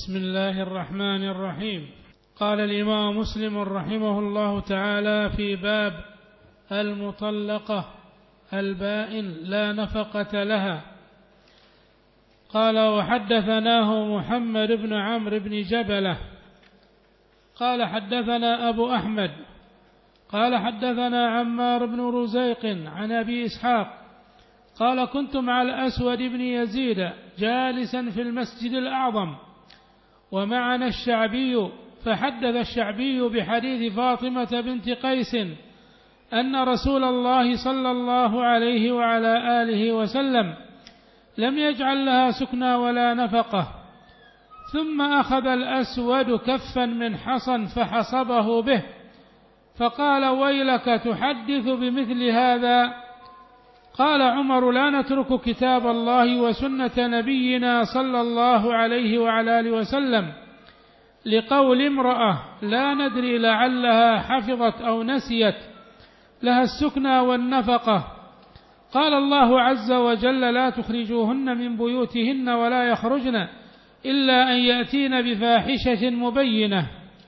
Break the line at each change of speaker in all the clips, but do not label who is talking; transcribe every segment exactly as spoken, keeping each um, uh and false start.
بسم الله الرحمن الرحيم. قال الإمام مسلم رحمه الله تعالى في باب المطلقة البائن لا نفقة لها. قال وحدثناه محمد بن عمرو بن جبلة قال حدثنا أبو أحمد قال حدثنا عمار بن رزيق عن أبي إسحاق قال كنت مع الأسود بن يزيد جالسا في المسجد الأعظم ومعنا الشعبي، فحدث الشعبي بحديث فاطمة بنت قيس أن رسول الله صلى الله عليه وعلى آله وسلم لم يجعل لها سكنى ولا نفقة. ثم أخذ الأسود كفا من حصى فحصبه به فقال ويلك تحدث بمثل هذا؟ قال عمر لا نترك كتاب الله وسنة نبينا صلى الله عليه وعلى آله وسلم لقول امرأة لا ندري لعلها حفظت أو نسيت لها السكنى والنفقة. قال الله عز وجل لا تخرجوهن من بيوتهن ولا يخرجن إلا أن يأتين بفاحشة مبينة.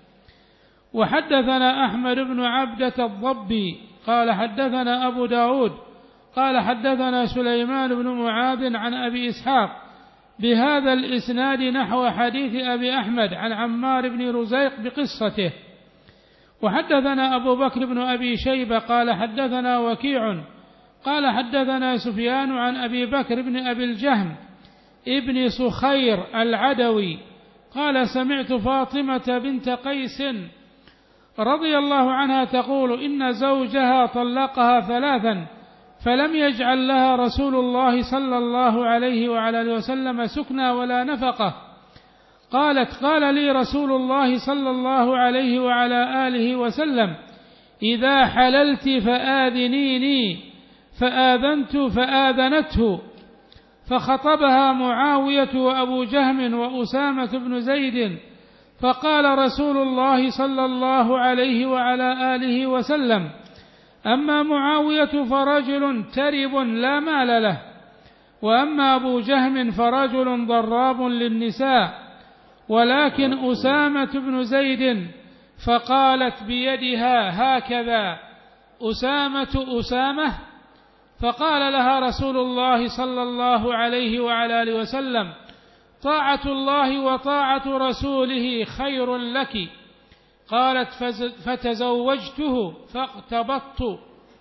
وحدثنا أحمد بن عبدة الضبي قال حدثنا أبو داود قال حدثنا سليمان بن معاذ عن أبي إسحاق بهذا الإسناد نحو حديث أبي أحمد عن عمار بن رزيق بقصته. وحدثنا أبو بكر بن أبي شيبة قال حدثنا وكيع قال حدثنا سفيان عن أبي بكر بن أبي الجهم ابن سخير العدوي قال سمعت فاطمة بنت قيس رضي الله عنها تقول إن زوجها طلقها ثلاثا فلم يجعل لها رسول الله صلى الله عليه وعلى آله وسلم سكنى ولا نفقة. قالت قال لي رسول الله صلى الله عليه وعلى آله وسلم إذا حللت فآذنيني، فآذنت فآذنته، فخطبها معاوية وأبو جهم وأسامة بن زيد فقال رسول الله صلى الله عليه وعلى آله وسلم أما معاوية فرجل ترب لا مال له، وأما أبو جهم فرجل ضراب للنساء، ولكن أسامة بن زيد فقالت بيدها هكذا أسامة أسامة، فقال لها رسول الله صلى الله عليه وعلى آله وسلم طاعة الله وطاعة رسوله خير لك. قالت فتزوجته فاغتبطت.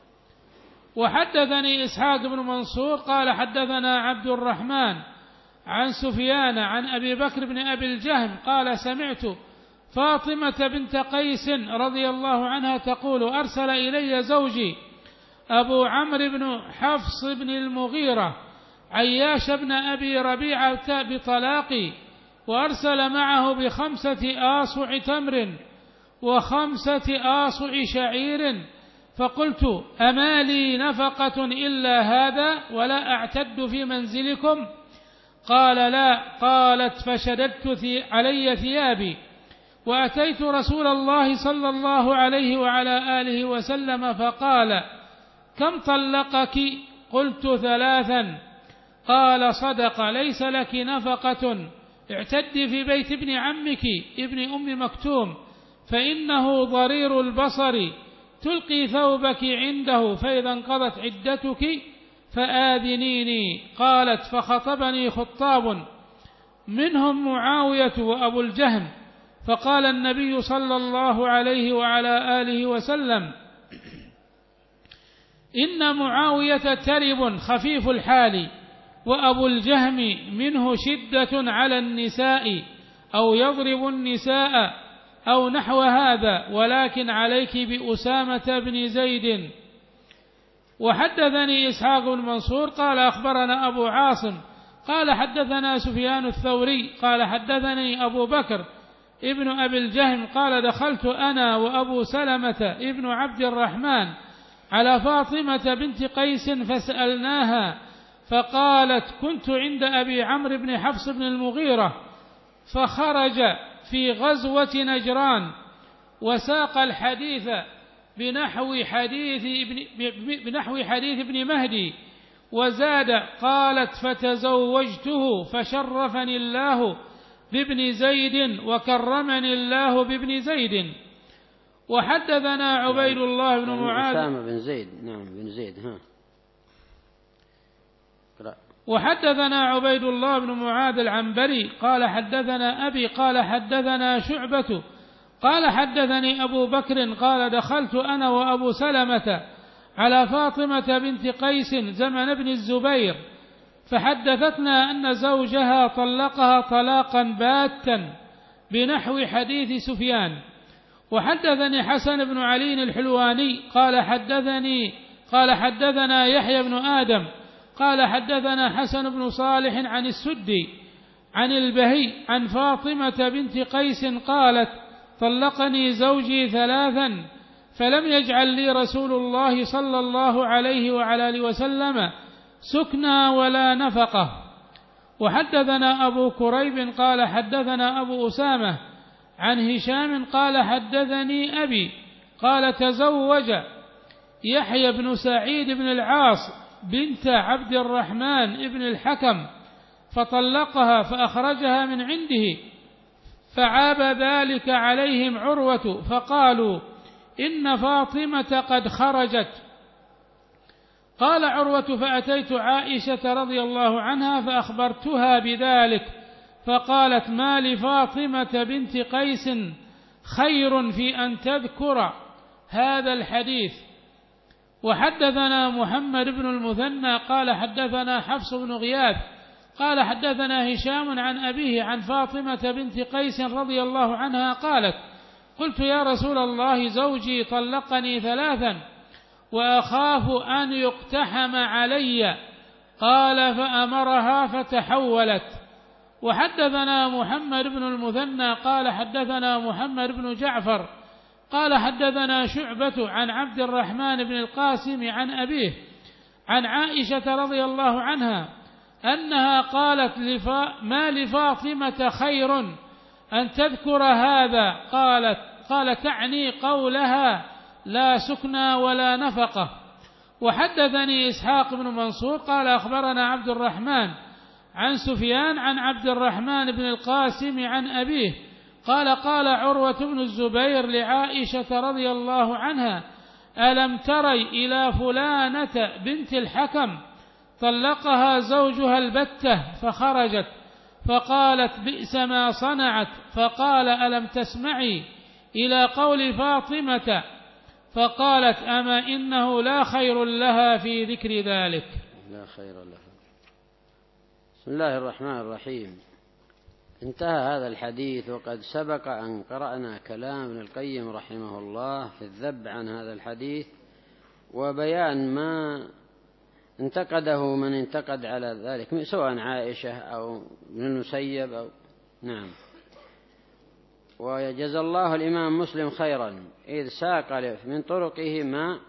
وحدثني إسحاق بن منصور قال حدثنا عبد الرحمن عن سفيان عن أبي بكر بن أبي الجهم قال سمعت فاطمة بنت قيس رضي الله عنها تقول أرسل إلي زوجي أبو عمرو بن حفص بن المغيرة عياش بن أبي ربيعة بطلاقي، وأرسل معه بخمسة آصع تمر وخمسة آصع شعير، فقلت أما لي نفقة إلا هذا ولا أعتد في منزلكم؟ قال لا. قالت فشددت علي ثيابي وأتيت رسول الله صلى الله عليه وعلى آله وسلم فقال كم طلقك؟ قلت ثلاثا. قال صدق ليس لك نفقة، اعتدي في بيت ابن عمك ابن أم مكتوم فإنه ضرير البصر، تلقي ثوبك عنده فإذا انقضت عدتك فآذنيني. قالت فخطبني خطاب منهم معاوية وأبو الجهم، فقال النبي صلى الله عليه وعلى آله وسلم إن معاوية ترب خفيف الحال، وأبو الجهم منه شدة على النساء أو يضرب النساء أو نحو هذا، ولكن عليك بأسامة بن زيد. وحدثني إسحاق بن منصور قال أخبرنا أبو عاصم قال حدثنا سفيان الثوري قال حدثني أبو بكر ابن أبي الجهم قال دخلت أنا وأبو سلمة ابن عبد الرحمن على فاطمة بنت قيس فسألناها، فقالت كنت عند أبي عمرو بن حفص بن المغيرة فخرج في غزوة نجران وساق الحديث بنحو حديث ابن, بنحو حديث ابن مهدي وزاد قالت فتزوجته فشرفني الله بابن زيد وكرمني الله بابن زيد. وحدثنا عبيد الله بن معاذ
أسامة بن زيد نعم بن زيد ها
وحدثنا عبيد الله بن معاذ العنبري قال حدثنا أبي قال حدثنا شعبة قال حدثني أبو بكر قال دخلت أنا وأبو سلمة على فاطمة بنت قيس زمن ابن الزبير فحدثتنا أن زوجها طلقها طلاقا باتا بنحو حديث سفيان. وحدثني حسن بن علي الحلواني قال حدثني قال حدثنا يحيى بن آدم قال حدثنا حسن بن صالح عن السدي عن البهي عن فاطمة بنت قيس قالت طلقني زوجي ثلاثا فلم يجعل لي رسول الله صلى الله عليه وعلى آله وسلم سكنى ولا نفقة. وحدثنا أبو كريب قال حدثنا أبو أسامة عن هشام قال حدثني أبي قال تزوج يحيى بن سعيد بن العاص بنت عبد الرحمن بن الحكم فطلقها فأخرجها من عنده فعاب ذلك عليهم عروة فقالوا إن فاطمة قد خرجت. قال عروة فأتيت عائشة رضي الله عنها فأخبرتها بذلك فقالت ما لفاطمة بنت قيس خير في أن تذكر هذا الحديث. وحدثنا محمد بن المثنى قال حدثنا حفص بن غياث قال حدثنا هشام عن أبيه عن فاطمة بنت قيس رضي الله عنها قالت قلت يا رسول الله زوجي طلقني ثلاثا وأخاف أن يقتحم علي قال فأمرها فتحولت. وحدثنا محمد بن المثنى قال حدثنا محمد بن جعفر قال حدثنا شعبة عن عبد الرحمن بن القاسم عن أبيه عن عائشة رضي الله عنها أنها قالت لفا ما لفاطمة خير أن تذكر هذا قالت قال تعني قولها لا سكنى ولا نفقة. وحدثني إسحاق بن منصور قال أخبرنا عبد الرحمن عن سفيان عن عبد الرحمن بن القاسم عن أبيه قال قال عروة بن الزبير لعائشة رضي الله عنها ألم تري إلى فلانة بنت الحكم طلقها زوجها البتة فخرجت فقالت بئس ما صنعت فقال ألم تسمعي إلى قول فاطمة فقالت أما إنه لا خير لها في ذكر ذلك.
لا خير لها. بسم الله الرحمن الرحيم. انتهى هذا الحديث وقد سبق أن قرأنا كلام ابن القيم رحمه الله في الذب عن هذا الحديث وبيان ما انتقده من انتقد على ذلك سواء عائشة أو ابن المسيب أو نعم. وجزى الله الإمام مسلم خيرا إذ ساق من طرقه ما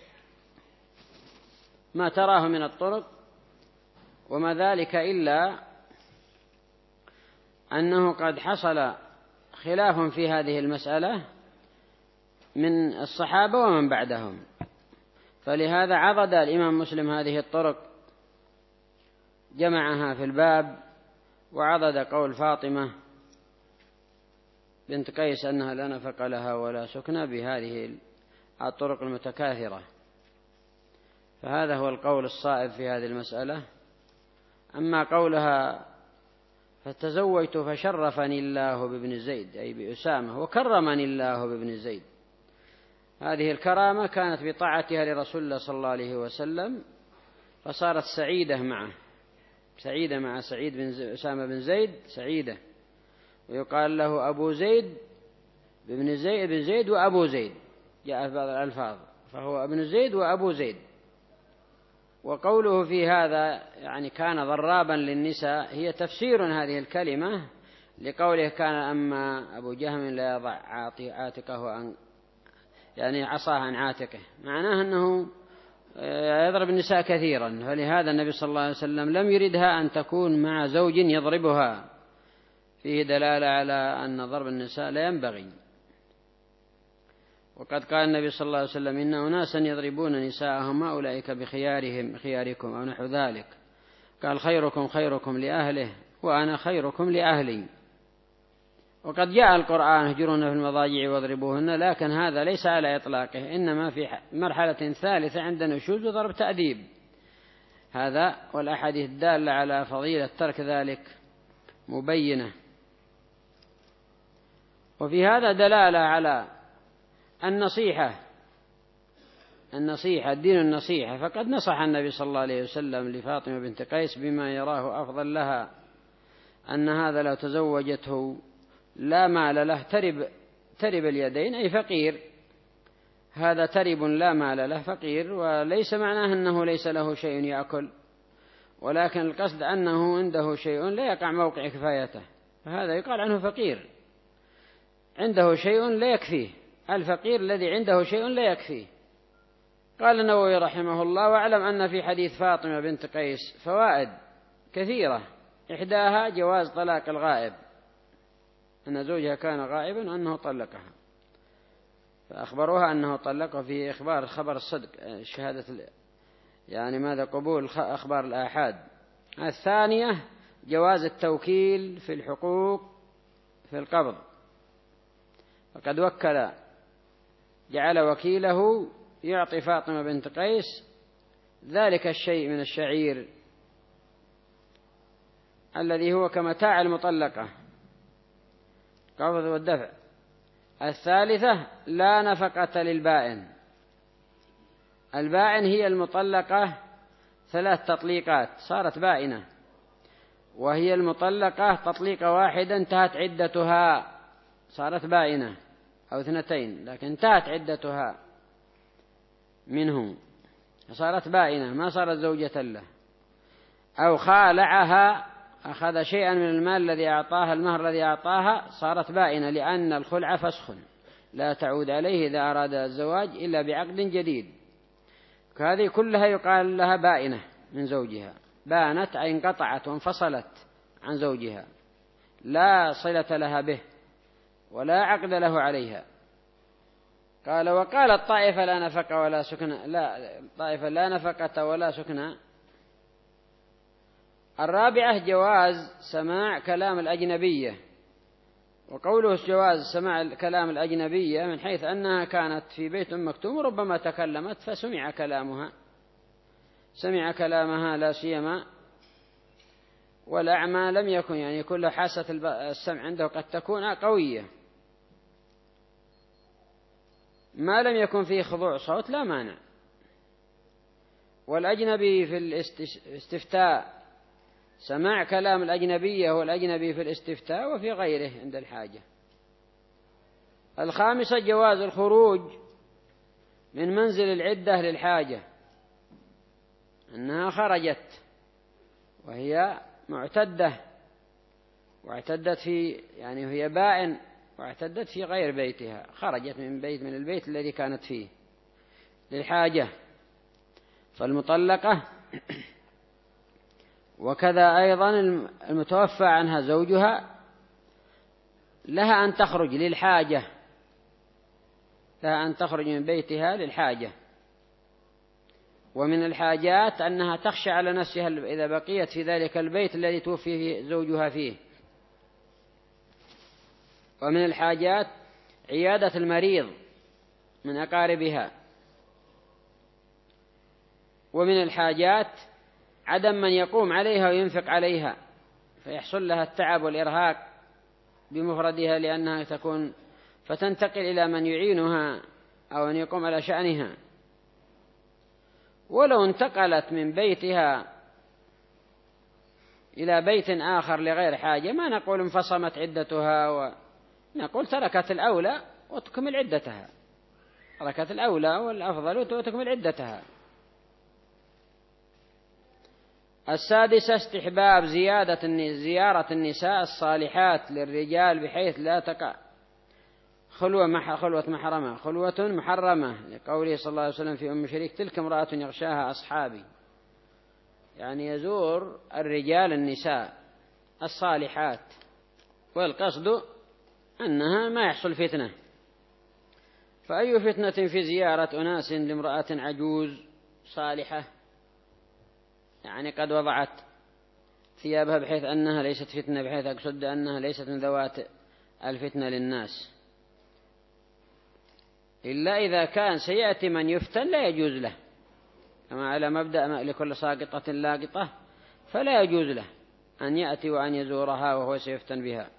ما تراه من الطرق وما ذلك إلا أنه قد حصل خلاف في هذه المسألة من الصحابة ومن بعدهم فلهذا عضد الإمام مسلم هذه الطرق جمعها في الباب وعضد قول فاطمة بنت قيس أنها لا نفق لها ولا سكنى بهذه الطرق المتكاثرة فهذا هو القول الصائب في هذه المسألة. أما قولها فتزوجت فشرفني الله بابن زيد أي بأسامة وكرمني الله بابن زيد هذه الكرامة كانت بطاعتها لرسول الله صلى الله عليه وسلم فصارت سعيدة معه سعيدة مع سعيد بن زي... أسامة بن زيد سعيدة ويقال له أبو زيد بن زيد بن زيد وأبو زيد جاء في بعض الألفاظ فهو ابن زيد وأبو زيد. وقوله في هذا يعني كان ضرابا للنساء هي تفسير هذه الكلمة لقوله كان أما أبو جهم لا يضع عاتقه عن يعني عصاه عن عاتقه معناه أنه يضرب النساء كثيرا فلهذا النبي صلى الله عليه وسلم لم يردها أن تكون مع زوج يضربها فيه دلالة على أن ضرب النساء لا ينبغي. وقد قال النبي صلى الله عليه وسلم إن أناسا يضربون نساءهم أولئك بخيارهم خياركم أو نحو ذلك قال خيركم خيركم لأهله وأنا خيركم لأهلي وقد جاء القرآن اهجرون في المضاجع واضربوهن، لكن هذا ليس على إطلاقه، إنما في مرحلة ثالثة عند نشوز وضرب تأديب هذا، والأحاديث الدالة على فضيلة ترك ذلك مبينة. وفي هذا دلالة على النصيحة النصيحة الدين النصيحة، فقد نصح النبي صلى الله عليه وسلم لفاطمة بنت قيس بما يراه أفضل لها، أن هذا لو تزوجته لا مال له ترب ترب اليدين، أي فقير، هذا ترب لا مال له فقير، وليس معناه أنه ليس له شيء يأكل، ولكن القصد أنه عنده شيء لا يقع موقع كفايته، فهذا يقال عنه فقير، عنده شيء لا يكفيه، الفقير الذي عنده شيء لا يكفيه. قال النووي رحمه الله: واعلم أن في حديث فاطمة بنت قيس فوائد كثيرة، إحداها جواز طلاق الغائب، أن زوجها كان غائبا وأنه طلقها، فأخبروها أنه طلقها في إخبار خبر الصدق، شهادة يعني ماذا قبول أخبار الآحاد. الثانية جواز التوكيل في الحقوق في القبض، فقد وكل جعل وكيله يعطي فاطمة بنت قيس ذلك الشيء من الشعير الذي هو كمتاع المطلقة، قبض والدفع. الثالثة لا نفقة للبائن، البائن هي المطلقة ثلاث تطليقات صارت بائنة، وهي المطلقة تطليقة واحدة انتهت عدتها صارت بائنة، أو اثنتين لكن انتهت عدتها منهم صارت بائنة ما صارت زوجة له، أو خالعها أخذ شيئا من المال الذي أعطاها المهر الذي أعطاها صارت بائنة، لأن الخلع فسخ لا تعود عليه إذا أراد الزواج إلا بعقد جديد، هذه كلها يقال لها بائنة من زوجها، بانت أي انقطعت وانفصلت عن زوجها، لا صلة لها به ولا عقد له عليها. قال: وقال الطائفة لا نفقة ولا سكن، لا طائفة لا نفقة ولا سكن. الرابعة جواز سماع كلام الأجنبية، وقوله جواز سماع كلام الأجنبية من حيث أنها كانت في بيت أم مكتوم وربما تكلمت فسمع كلامها، سمع كلامها لا سيما والأعمى لم يكن يعني كل حاسة السمع عنده قد تكون قوية، ما لم يكن فيه خضوع صوت لا مانع. والأجنبي في الاستفتاء سماع كلام الأجنبية هو الأجنبي في الاستفتاء وفي غيره عند الحاجة. الخامسة جواز الخروج من منزل العدة للحاجة، أنها خرجت وهي معتدة واعتدت في يعني هي بائن واعتدت في غير بيتها، خرجت من بيت من البيت الذي كانت فيه للحاجة، فالمطلقة وكذا أيضا المتوفى عنها زوجها لها أن تخرج للحاجة، لها أن تخرج من بيتها للحاجة. ومن الحاجات أنها تخشى على نفسها إذا بقيت في ذلك البيت الذي توفي زوجها فيه. ومن الحاجات عيادة المريض من أقاربها. ومن الحاجات عدم من يقوم عليها وينفق عليها فيحصل لها التعب والإرهاق بمفردها لأنها تكون فتنتقل إلى من يعينها أو أن يقوم على شأنها. ولو انتقلت من بيتها إلى بيت آخر لغير حاجة ما نقول انفصمت عدتها، ونقول تركت الأولى وتكمل عدتها، تركت الأولى والأفضل وتكمل عدتها. السادسة استحباب زيادة زيارة النساء الصالحات للرجال بحيث لا تقع خلوة مح خلوة محرمة خلوة محرمة، لقوله صلى الله عليه وسلم في أم شريك: تلك امرأة يغشاها أصحابي، يعني يزور الرجال النساء الصالحات، والقصد أنها ما يحصل فتنة. فأي فتنة في زيارة أناس لامرأة عجوز صالحة يعني قد وضعت ثيابها بحيث أنها ليست فتنة، بحيث أقصد أنها ليست من ذوات الفتنة للناس، إلا إذا كان سيأتي من يفتن لا يجوز له، كما على مبدأ لكل ساقطة لاقطة، فلا يجوز له أن يأتي وأن يزورها وهو سيفتن بها.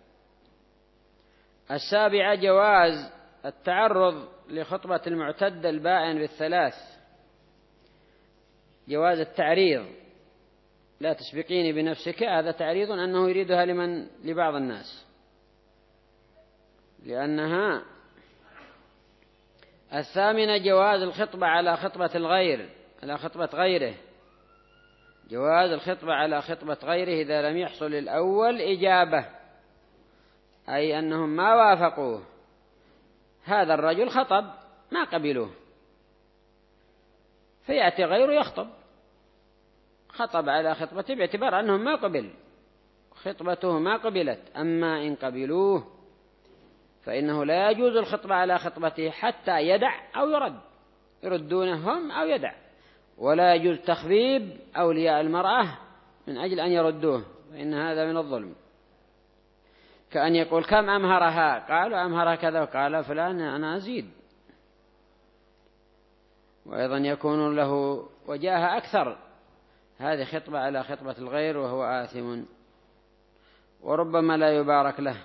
السابعة جواز التعرض لخطبة المعتد البائن بالثلاث، جواز التعريض، لا تسبقيني بنفسك، هذا تعريض أنه يريدها لمن لبعض الناس، لأنها. الثامنة جواز الخطبة على خطبة الغير، على خطبة غيره، جواز الخطبة على خطبة غيره إذا لم يحصل الأول إجابة، أي أنهم ما وافقوه، هذا الرجل خطب ما قبلوه، فيأتي غيره يخطب، خطب على خطبته باعتبار أنهم ما قبل، خطبته ما قبلت. أما إن قبلوه فإنه لا يجوز الخطبة على خطبته حتى يدع أو يرد، يردونه هم أو يدع، ولا يجوز تخبيب أولياء المرأة من أجل أن يردوه، فإن هذا من الظلم، كأن يقول كم أمهرها، قالوا أمهرها كذا، وقال فلان أنا أزيد، وأيضا يكون له وجاهة أكثر، هذه خطبة على خطبة الغير وهو آثم، وربما لا يبارك له.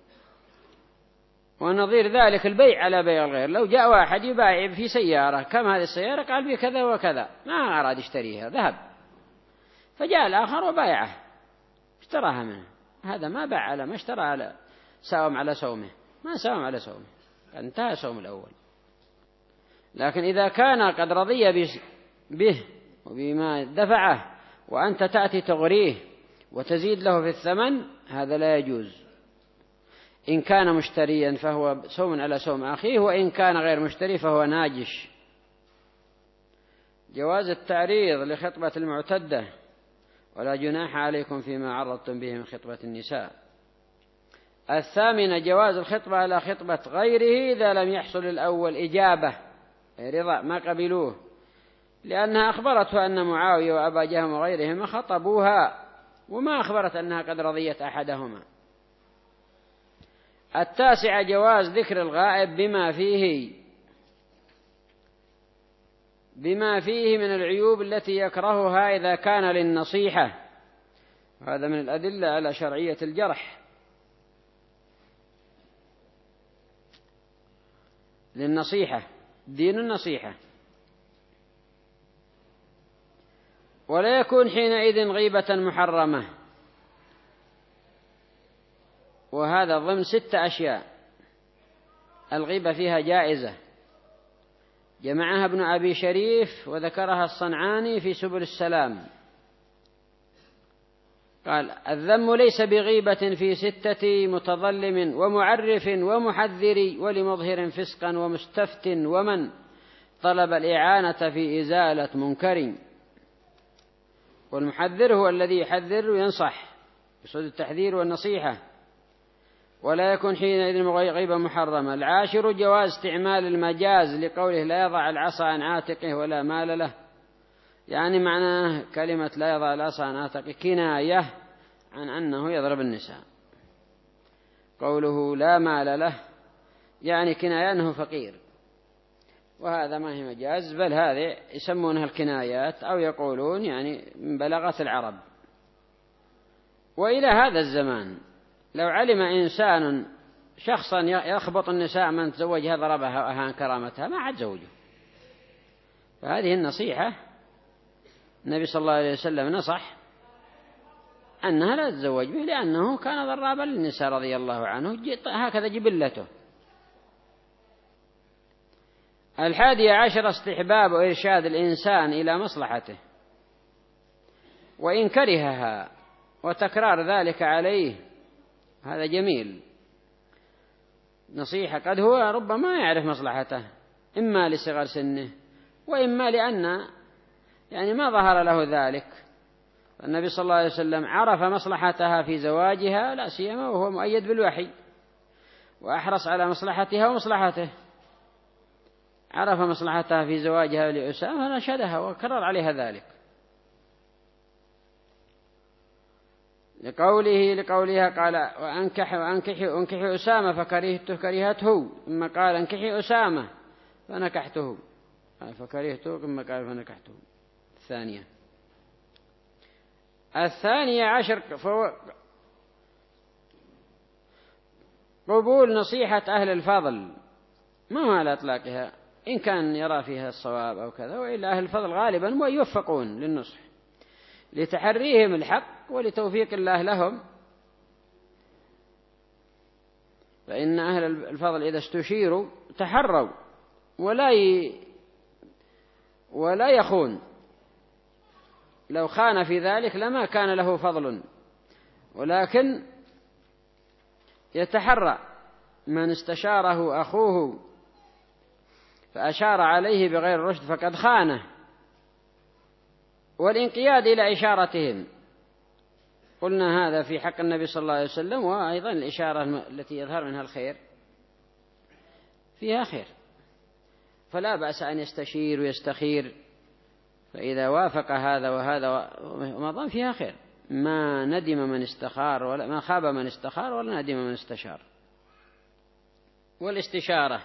ونظير ذلك البيع على بيع الغير، لو جاء واحد يبايع في سيارة، كم هذه السيارة؟ قال بي كذا وكذا، ما أراد يشتريها، ذهب، فجاء الآخر وبايعه اشتراها منه، هذا ما باع على ما اشترى، على ساوم على سومه، ما ساوم على سومه، انتهى سوم الأول. لكن إذا كان قد رضي به وبما دفعه وأنت تأتي تغريه وتزيد له في الثمن، هذا لا يجوز. إن كان مشتريا فهو سوم على سوم أخيه، وإن كان غير مشتري فهو ناجش. جواز التعريض لخطبة المعتدة، ولا جناح عليكم فيما عرضتم به من خطبة النساء. الثامنة جواز الخطبة على خطبة غيره إذا لم يحصل الأول إجابة، رضا، ما قبلوه، لأنها أخبرته أن معاوية وأبا جهم وغيرهما خطبوها، وما أخبرت أنها قد رضيت أحدهما. التاسعة جواز ذكر الغائب بما فيه بما فيه من العيوب التي يكرهها إذا كان للنصيحة، هذا من الأدلة على شرعية الجرح، للنصيحة، دين النصيحة، ولا يكون حينئذ غيبة محرمة، وهذا ضمن ستة أشياء الغيبة فيها جائزة، جمعها ابن أبي شريف وذكرها الصنعاني في سبل السلام، قال الذم ليس بغيبة في ستة: متظلم ومعرف ومحذر ولمظهر فسقا ومستفت ومن طلب الإعانة في إزالة منكر. والمحذر هو الذي يحذر وينصح بصدد التحذير والنصيحة، ولا يكون حينئذ غيبة محرمة. العاشر جواز استعمال المجاز لقوله لا يضع العصا عن عاتقه ولا مال له، يعني معناه كلمة لا يضع العصا عن عاتقه كناية عن أنه يضرب النساء، قوله لا مال له يعني كناية أنه فقير، وهذا ما هي مجاز، بل هذه يسمونها الكنايات، أو يقولون يعني من بلاغة العرب. وإلى هذا الزمان لو علم إنسان شخصا يخبط النساء من تزوجها ضربها وأهان كرامتها ما عاد زوجه، فهذه النصيحة النبي صلى الله عليه وسلم نصح أنها لا تتزوج به، لأنه كان ضرابا للنساء رضي الله عنه، هكذا جبلته. الحادي عشر استحباب وإرشاد الإنسان إلى مصلحته وإن كرهها، وتكرار ذلك عليه، هذا جميل. نصيحة قد هو ربما يعرف مصلحته، إما لصغر سنه وإما لأن يعني ما ظهر له ذلك. النبي صلى الله عليه وسلم عرف مصلحتها في زواجها، لا سيما وهو مؤيد بالوحي، وأحرص على مصلحتها ومصلحته، عرف مصلحتها في زواجها لأسامة فنشدها وكرر عليها ذلك. لقوله لقولها قال وأنكح وأنكحي أنكحي أسامة فكرهته كرهته، ثم قال أنكحي أسامة فنكحته فكرهته، ثم قال فنكحته. الثانية الثانية عشر قبول نصيحة أهل الفضل، ما هو على إطلاقها، إن كان يرى فيها الصواب أو كذا، وإلا أهل الفضل غالبا ويوفقون للنصح لتحريهم الحق ولتوفيق الله لهم. فإن أهل الفضل إذا استشيروا تحروا ولا ي... ولا يخون، لو خان في ذلك لما كان له فضل، ولكن يتحرى من استشاره أخوه فأشار عليه بغير رشد فقد خانه، والانقياد إلى إشارتهم. قلنا هذا في حق النبي صلى الله عليه وسلم، وأيضا الإشارة التي يظهر منها الخير فيها خير، فلا بأس أن يستشير ويستخير، فإذا وافق هذا وهذا رمضان فيها خير، ما ندم من استخار ولا ما خاب من استخار ولا ندم من استشار. والاستشارة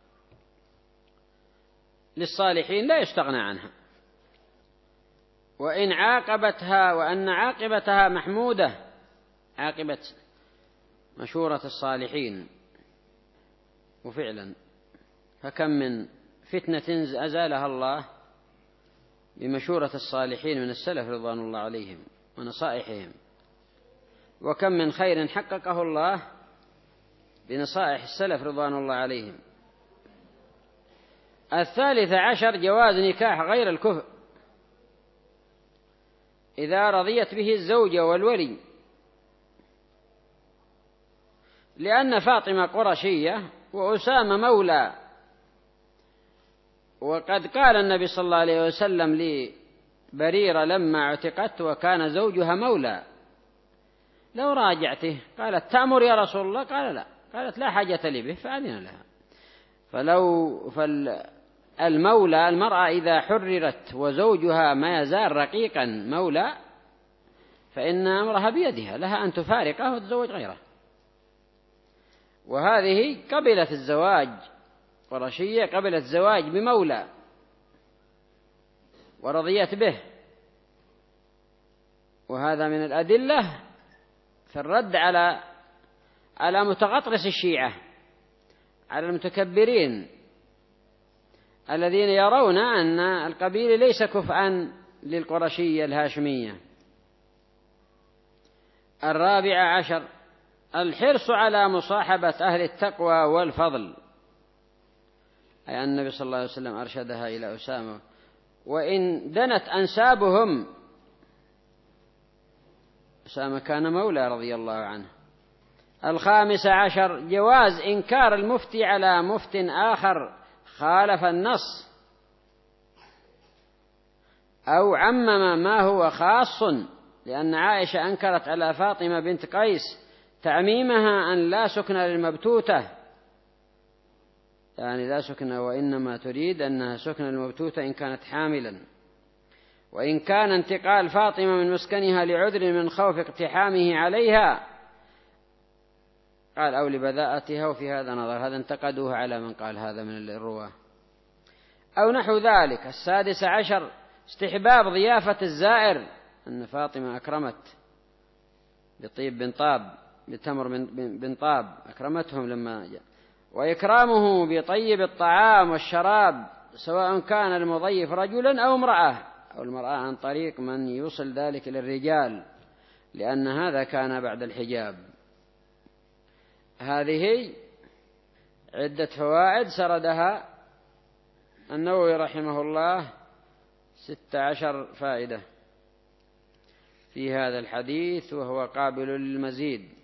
للصالحين لا يستغنى عنها، وإن عاقبتها وأن عاقبتها محمودة، عاقبة مشورة الصالحين. وفعلا فكم من فتنة أزالها الله بمشورة الصالحين من السلف رضوان الله عليهم ونصائحهم، وكم من خير حققه الله بنصائح السلف رضوان الله عليهم. الثالث عشر جواز نكاح غير الكفء إذا رضيت به الزوجة والولي، لأن فاطمة قرشية وأسامة مولى، وقد قال النبي صلى الله عليه وسلم لبريرة لما اعتقت وكان زوجها مولى لو راجعته، قالت تأمر يا رسول الله؟ قال لا، قالت لا حاجة لي به، فأذن لها. فلو فالمولى المرأة إذا حررت وزوجها ما يزال رقيقا مولى فإن أمرها بيدها، لها أن تفارقه وتزوج غيره. وهذه قبلت الزواج، قرشية قبلت الزواج بمولى ورضيت به، وهذا من الأدلة في الرد على على متغطرس الشيعة، على المتكبرين الذين يرون أن القبيلة ليس كفءا للقرشية الهاشمية. الرابع عشر الحرص على مصاحبة أهل التقوى والفضل، أي أن النبي صلى الله عليه وسلم أرشدها إلى أسامة وإن دنت أنسابهم. أسامة كان مولى رضي الله عنه. الخامس عشر جواز إنكار المفتي على مفت آخر خالف النص أو عمم ما هو خاص، لأن عائشة أنكرت على فاطمة بنت قيس تعميمها أن لا سكن للمبتوتة، يعني لا سكن، وإنما تريد أنها سكن للمبتوتة إن كانت حاملا. وإن كان انتقال فاطمة من مسكنها لعذر من خوف اقتحامه عليها قال أو لبذاءتها، وفي هذا نظر، هذا انتقدوه على من قال هذا من الرواة أو نحو ذلك. السادس عشر استحباب ضيافة الزائر، أن فاطمة أكرمت بطيب بن طاب بتمر بن طاب أكرمتهم لما جاء، وإكرامه بطيب الطعام والشراب سواء كان المضيف رجلا أو امرأة، أو المرأة عن طريق من يوصل ذلك للرجال، لأن هذا كان بعد الحجاب. هذه عدة فوائد سردها النووي رحمه الله، ست عشر فائدة في هذا الحديث، وهو قابل للمزيد.